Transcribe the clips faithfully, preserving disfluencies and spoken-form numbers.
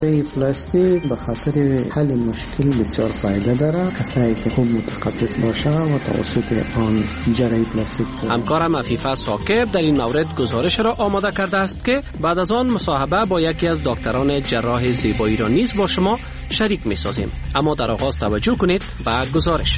پلاستیک به خاطر حل مشکل بسیار فایده داره. کسایی که خوب متخصص باشه و توسط آن جراحی پلاستیک. همکارم عفیفه ساکر در این مورد گزارش را آماده کرده است که بعد از آن مصاحبه با یکی از دکتران جراح زیبایی را نیز با شما شریک می سازیم. اما در آغاز توجه کنید به گزارش.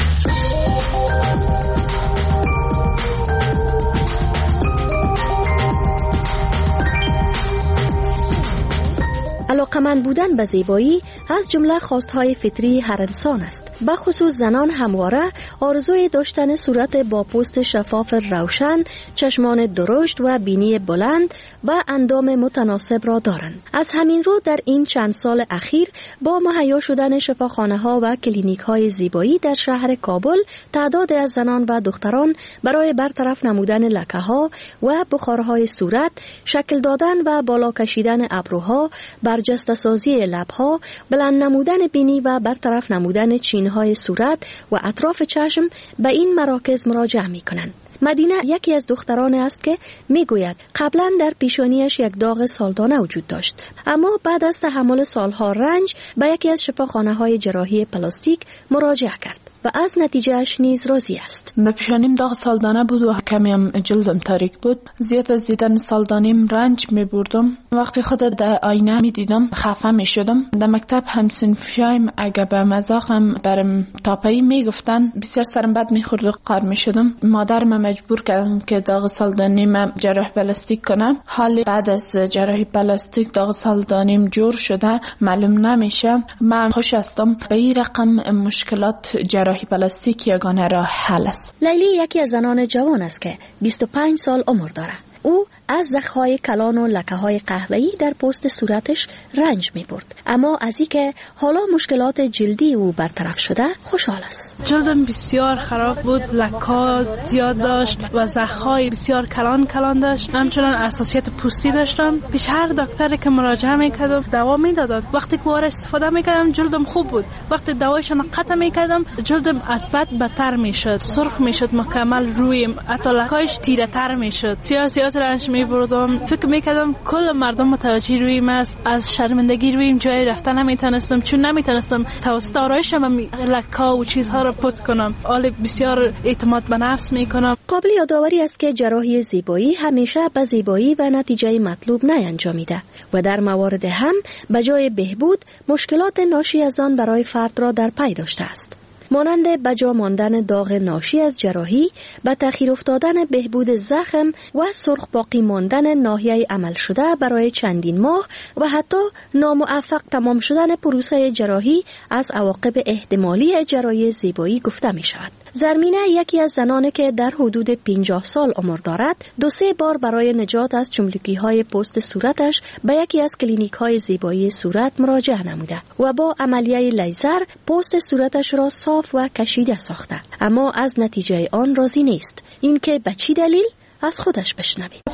علاقمند بودن به زیبایی از جمله خواستهای فطری هر انسان است. به خصوص زنان همواره آرزوی داشتن صورت با پوست شفاف روشن، چشمان درشت و بینی بلند و اندام متناسب را دارند. از همین رو در این چند سال اخیر با مهیا شدن شفاخانه‌ها و کلینیک‌های زیبایی در شهر کابل، تعداد از زنان و دختران برای برطرف نمودن لکه‌ها و بخارهای صورت، شکل دادن و بالا کشیدن ابروها، برجسته سازی لب‌ها، بلند نمودن بینی و برطرف نمودن چین‌های صورت و اطراف چشم به این مراکز مراجعه می‌کنند. مدینه یکی از دختران است که میگوید قبلا در پیشانیش یک داغ سالدانه وجود داشت، اما بعد از تحمل سالها رنج به یکی از شفاخانه‌های جراحی پلاستیک مراجعه کرد و از نتیجهش نیز راضی است. در پیشانیم داغ سالدانه بود و کمی هم جلدم تاریک بود. زیاد از دیدن سالدانیم رنج می بردم. وقتی خود در آینه می دیدم خفه می شدم. در مکتب همسنفیایم اگه به مزاقم برم تاپایی می گفتن بسیار سرم بد می خورد و قار می شدم. مادرم مجبور کردم که داغ سالدانیم جراح پلاستیک کنم. حالی بعد از جراحی پلاستیک داغ سالدانیم جور شده، معلوم نمیشه. من خوش هستم. به این رقم مشکلات جراحی پلاستیک یگانه راه حل است. لیلی یکی از زنان جوان است که بیست و پنج سال عمر دارد. او از زخم‌های کلان و لکه‌های قهوه‌ای در پوست صورتش رنج می‌برد، اما از اینکه حالا مشکلات جلدی او برطرف شده خوشحال است. جلدم بسیار خراب بود، لک‌ها زیاد داشت و زخم‌های بسیار کلان کلان داشت. همچنان حساسیت پوستی داشتم. پیش هر دکتری که مراجعه می‌کردم دوا می‌داد. وقتی که وارد استفاده می‌کردم جلدم خوب بود. وقتی دوایشون قطع می‌کردم جلدم از بد بدتر می‌شد، سرخ می‌شد مکمل، رویم حتی لکه‌اش تیره‌تر می‌شد. سیاست رنج می‌بردم. فکر می‌کردم کل مردم متوجه رویم است. از شرمندگی رویم جای رفتن نمی‌تونستم، چون نمی‌تونستم توسط آرایشم لک‌ها و چیزها را پوت کنم. حالا بسیار اعتماد به نفس می‌کنم. قابل یادآوری است که جراحی زیبایی همیشه به زیبایی و نتیجه مطلوب نینجامیده و در موارد هم به جای بهبود مشکلات ناشی از آن برای فرد را در پی داشته است. مانند بجا ماندن داغ ناشی از جراحی، به تأخیر افتادن بهبود زخم و سرخ باقی ماندن ناحیه عمل شده برای چندین ماه و حتی ناموفق تمام شدن پروسه جراحی از عواقب احتمالی جراحی زیبایی گفته می شود. زرمینه یکی از زنانی که در حدود پنجاه سال عمر دارد، دو سه بار برای نجات از چملوکی‌های پوست صورتش به یکی از کلینیک‌های زیبایی صورت مراجعه نموده و با عملیه لیزر پوست صورتش را صاف و کشیده ساخته، اما از نتیجه آن راضی نیست. این که به چی دلیل؟ از خودش بشنوید.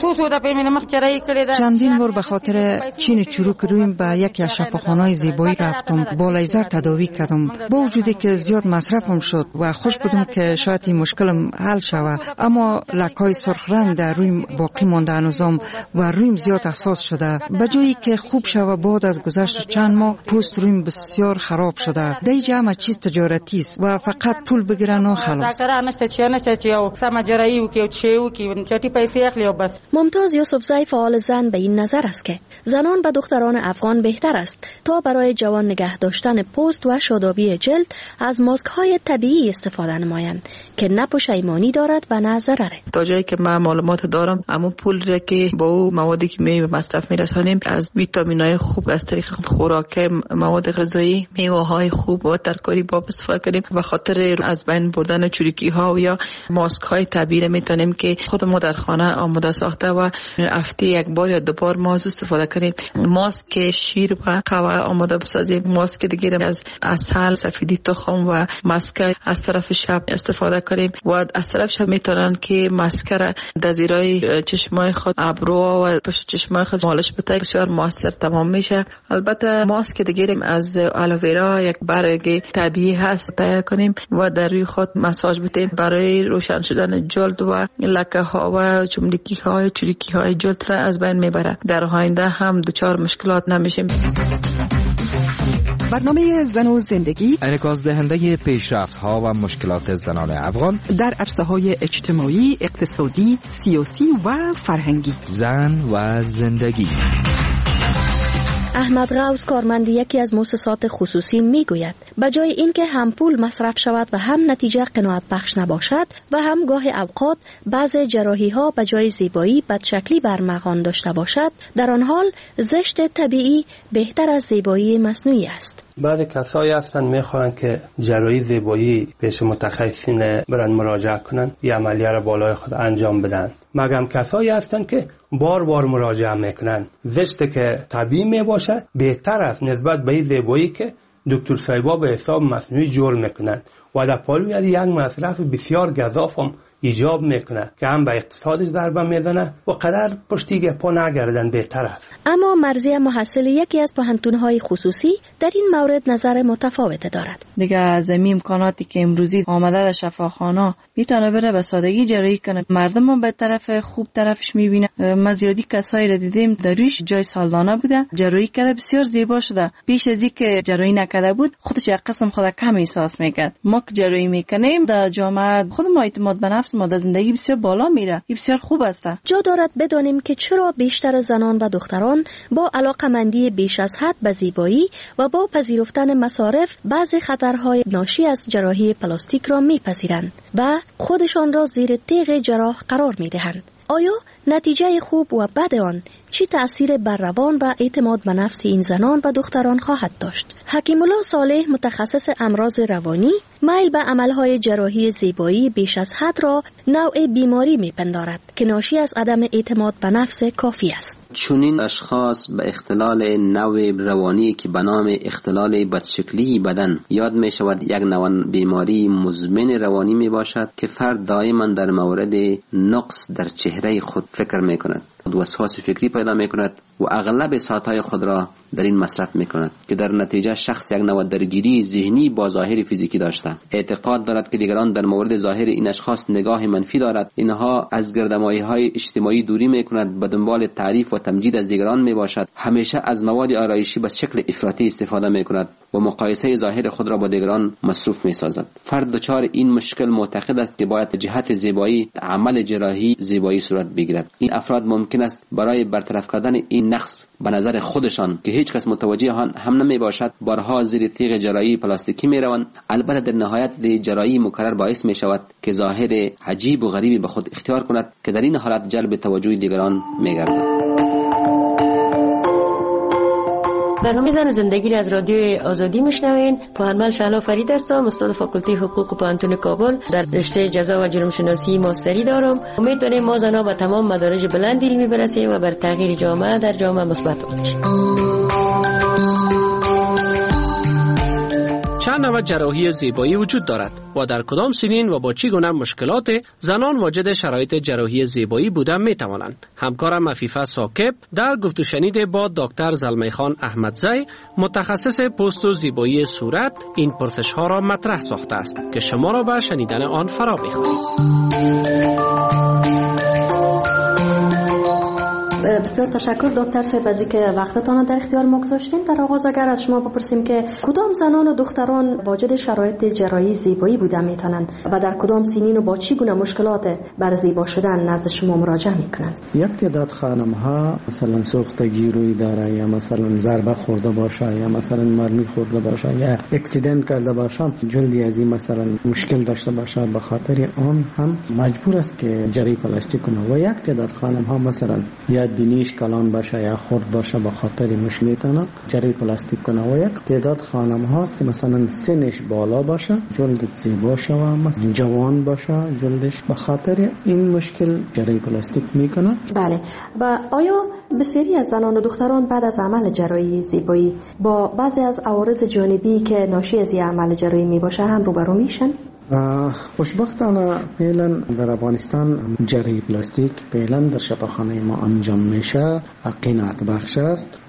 چندین بار به خاطر چین چروک رویم به یکی از شفاخانه‌های زیبایی رفتم، با لیزر تداوی کردم. با وجودی که زیاد مصرفم شد و خوش بودم که شاید این مشکلم حل شود، اما لکه‌های سرخ رنگ در رویم باقی مانده هنوزم و رویم زیاد حساس شده. به جایی که خوب شود بعد از گذشت چند ماه پوست رویم بسیار خراب شده. در اینجا همه چیز تجارتی است و فقط پول بگیرن و خلاص. ممتاز یوسفزی فعال زن به این نظر است که زنان و دختران افغان بهتر است تا برای جوان نگه داشتن پوست و شادابی جلد از ماسک های طبیعی استفاده نمایند که نه پشیمانی دارد و نه ضرره. تا جایی که من معلومات دارم، اما پول را که با او موادی که می به مصرف میرسانیم از ویتامین‌های خوب از طریق خوراک، مواد غذایی، میوه‌های خوب و ترکاری با استفاده کنیم و خاطر از بین بردن چروکی‌ها یا ماسک های طبیعی میتونیم که خود ما در خانه آماده ساخته و هفته یک بار یا دو بار ما از استفاده کنیم. ماسک شیر و قهوه آماده بسازیم. ماسک دیگه از عسل، سفیدی تخم و ماسک از طرف شب استفاده کنیم و از طرف شب میتونن که ماسک را در زیرای چشمای خود، ابرو و پشت چشمای خود مالش بده، بسیار موثر تمام میشه. البته ماسک دیگه از آلوویرا یک برگ طبیعی هست تهیه کنیم و در روی خود مساج بدیم برای روشن شدن جلد و لکه ها و چملکی های چریکی های جلد را از بین میبره. در آینده هم دچار مشکلات نمیشیم. برنامه زن و زندگی انعکاس دهنده پیشرفت‌ها و مشکلات زنان افغان در عرصه‌های اجتماعی، اقتصادی، سیاسی و فرهنگی. زن و زندگی. احمد غوث کارمند یکی از مؤسسات خصوصی میگوید به جای اینکه هم پول مصرف شود و هم نتیجه قناعت بخش نباشد و هم گاه اوقات بعض جراحی ها به جای زیبایی بدشکلی برمغان داشته باشد، در آن حال زشت طبیعی بهتر از زیبایی مصنوعی است. بعضی کسایی هستن میخوان که جراحی زیبایی پیش متخصصین برن مراجعه کنن یا عملیه را بالای خود انجام بدن. مگم کسایی هستن که بار بار مراجعه میکنن. زشت که طبیعی میباشه بهتر است نسبت به زیبایی که دکتر صاحبا به حساب مصنوعی جور میکنن و در پالوی یک مصرف بسیار گزاف هم ایجاب میکنه که هم به اقتصادش ضربه میزنه و قدر پشتی پا نگردن بهتر است. اما مرضیه محصل یکی از پوهنتون‌های خصوصی در این مورد نظر متفاوت دارد. دیگه از این امکاناتی که امروزی آمده در شفاخانه میتونه بره به سادگی جراحی کنه. مردم هم به طرف خوب طرفش میبینه. ما زیادی کسایی را دیدیم در روش جای سالانه بوده جراحی کرده بسیار زیبا شده. پیش از اینکه جراحی نکرده بود خودش یک قسم خود کم احساس میکرد. ما که جراحی میکنیم در جامعه خود ما اعتماد به نفس ماده زندگی بسیار بالا میره. این بسیار خوب است. جا دارد بدانیم که چرا بیشتر زنان و دختران با علاقمندی بیش از حد به زیبایی و با پذیرفتن مصارف بعضی خطرهای ناشی از جراحی پلاستیک را میپذیرند و خودشان را زیر تیغ جراح قرار میدهند. آیا نتیجه خوب و بد آن چی تأثیر بر روان و اعتماد به نفس این زنان و دختران خواهد داشت؟ حکیم الله صالح متخصص امراض روانی میل به عملهای جراحی زیبایی بیش از حد را نوع بیماری میپندارد که ناشی از عدم اعتماد به نفس کافی است. چنین اشخاص به اختلال نوع روانی که به نام اختلال بدشکلی بدن یاد می شود یک نوع بیماری مزمن روانی می باشد که فرد دائما در مورد نقص در چهره خود فکر می کند، وسواس فکری پیدا می کند و اغلب ساعتهای خود را در این مصرف می کند که در نتیجه شخص یک نوع درگیری ذهنی با ظاهر فیزیکی داشته. اعتقاد دارد که دیگران در مورد ظاهر این اشخاص نگاه منفی دارد. اینها از گردمایی های اجتماعی دوری می کند، به دنبال تعریف و تمجید از دیگران می باشد، همیشه از مواد آرایشی به شکل افراطی استفاده می کند و مقایسه ظاهر خود را با دیگران مصروف می سازد. فرد دچار این مشکل معتقد است که باید جهت زیبایی عمل جراحی زیبایی صورت بگیرد. این افراد ممکن است برای برطرف کردن این نقص به نظر خودشان که هیچ کس متوجه آن هم نمی باشد بارها زیر تیغ جراحی پلاستیکی می روند. البته در نهایت جراحی مکرر باعث می شود که ظاهر عجیب و غریبی به خود اختیار کند که در این حالت جلب توجه دیگران می گردد. برنامه زن زندگی را از رادیو آزادی میشنوین. پوهنمند شهلا فرید هستم، استاد فاکولته حقوق پوهنتون کابل، در رشته جزا و جرم شناسی ماستری دارم. امید داریم ما زنها به تمام مدارج بلند علمی برسیم و بر تغییر جامعه در جامعه مثبت باشیم. چند نوع جراحی زیبایی وجود دارد و در کدام سنین و با چی گونه مشکلات زنان واجد شرایط جراحی زیبایی بودن می توانند؟ همکارم عفیفه ثاقب در گفت و شنید با دکتر زلمی خان احمدزی متخصص پوست و زیبایی صورت این پرسش ها را مطرح ساخته است که شما را به شنیدن آن فرا می‌خوانیم. بسیار تشکر دکتر صاحب از اینکه وقتتان در اختیار ما گذاشتیم. در آغاز اگر از شما بپرسیم که کدام زنان و دختران واجد شرایط جراحی زیبایی بودن میتونن و در کدام سنین و با چی گونه مشکلات بر زیبا شدن نزد شما مراجعه میکنن؟ یک تعداد خانم ها مثلا سوختگی روی داره یا مثلا ضربه خورده باشه یا مثلا مرمی خورده باشه یا اکسیدنت کرده باشه، جلدی از این مثلا مشکل داشته باشه، به خاطر آن هم مجبور است که جراحی پلاستیک کنه. و یک تعداد خانم ها مثلا یا بینیش کلان باشه یا خرد باشه، به خاطر مش میتونه جراحی پلاستیک کنه. و یک تعداد خانم هاست که مثلا سنش بالا باشه، جلد زیبا شوه، مثلا جوان باشه جلدش، به خاطر این مشکل جراحی پلاستیک میکنه. بله. و آیا بسیاری از زنان و دختران بعد از عمل جراحی زیبایی با بعضی از عوارض جانبی که ناشی از این عمل جراحی میباشه هم روبرو میشن؟ خوشبختانه فعلا در افغانستان جراحی پلاستیک فعلا در شفاخانه ما انجام میشه، قناعت بخش است.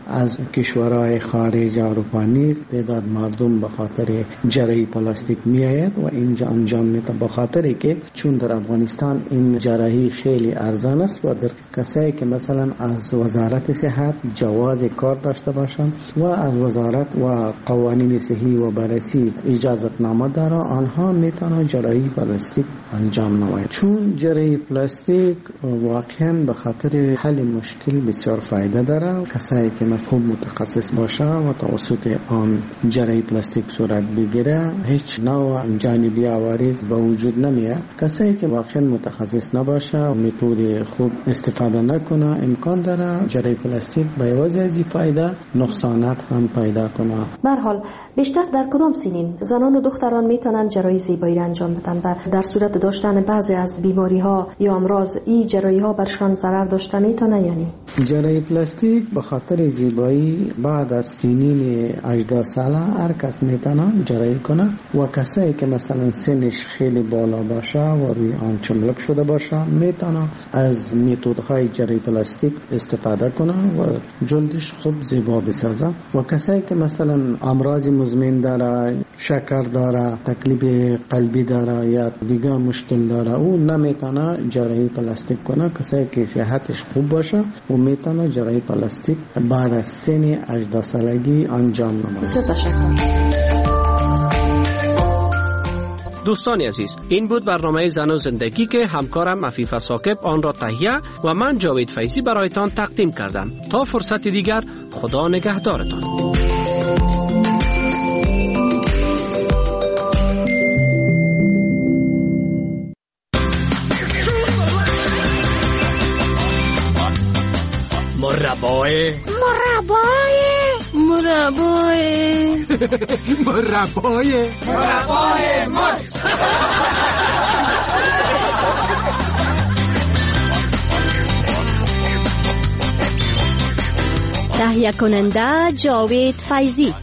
از کشورهای خارج اروپا نیز تعداد مردم به خاطر جراحی پلاستیک میآید و اینجا انجام میده، به خاطری که چون در افغانستان این جراحی خیلی ارزان است و در کسایی که مثلا از وزارت صحت جواز کار داشته باشند و از وزارت و قوانین صحی و بررسی اجازت نامه داره، آنها میتونن جراحی پلاستیک انجام نماید. چون جراحی پلاستیک واقعا به خاطر حل مشکل بسیار فایده داره. کسایی که خوب متخصص باشه و توسط آن جراحی پلاستیک صورت بگیره هیچ نوع جانبی عوارض به وجود نمیاد. کسایی که واقعا متخصص نباشه و متد خوب استفاده نکنه امکان داره جراحی پلاستیک به عوض از فایده نقصانات هم پیدا کنه. به هر حال بیشتر در کدام سنین زنان و دختران میتونن جراحی زیبایی را انجام بدن و در صورت داشتن بعضی از بیماری ها یا امراض این جراحی ها برشان ضرر داشته میتونه؟ یعنی جراحی پلاستیک به خاطر زیبایی بعد از سنین هجده ساله هر کس میتونه جراحی کنه و کسایی که مثلا سنش خیلی بالا باشه و روی آن چملک شده باشه میتونه از متدهای جراحی پلاستیک استفاده کنه و جلدش خوب زیبا بسازه. و کسایی که مثلا امراض مزمن داره، شکر داره، تکلیف قلبی داره یا دیگه مشکل داره او نمیتونه جراحی پلاستیک کنه. کسایی که صحتش خوب باشه و میتونه جراحی پلاستیک بعد از سن هجده سالگی انجام نماید. دوستان عزیز، این بود برنامه زن و زندگی که همکارم عفیفه ثاقب آن را تهیه و من جاوید فیضی برایتان تقدیم کردم. تا فرصت دیگر، خدا نگهدارتان. مربای مربای مربای مربای مربای مر تهیه کننده جاوید فیضی.